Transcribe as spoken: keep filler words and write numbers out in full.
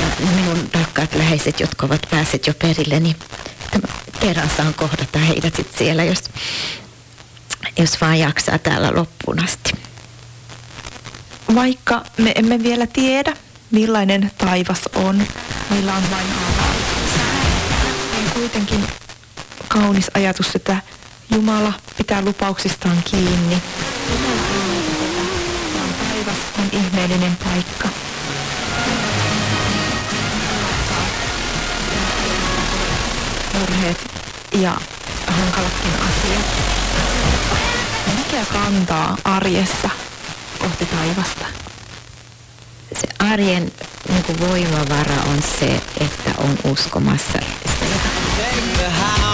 ja minun rakkaat läheiset, jotka ovat päässeet jo perille, niin kerran saan kohdata heidät sit siellä, jos, jos vaan jaksaa täällä loppuun asti. Vaikka me emme vielä tiedä, millainen taivas on, meillä on vain avaruus. On kuitenkin kaunis ajatus, että Jumala pitää lupauksistaan kiinni. Taivas on ihmeellinen paikka. Murheet ja hankalatkin asiat. Mikä kantaa arjessa kohti taivasta? Se arjen niin kuin voimavara on se, että on uskomassa.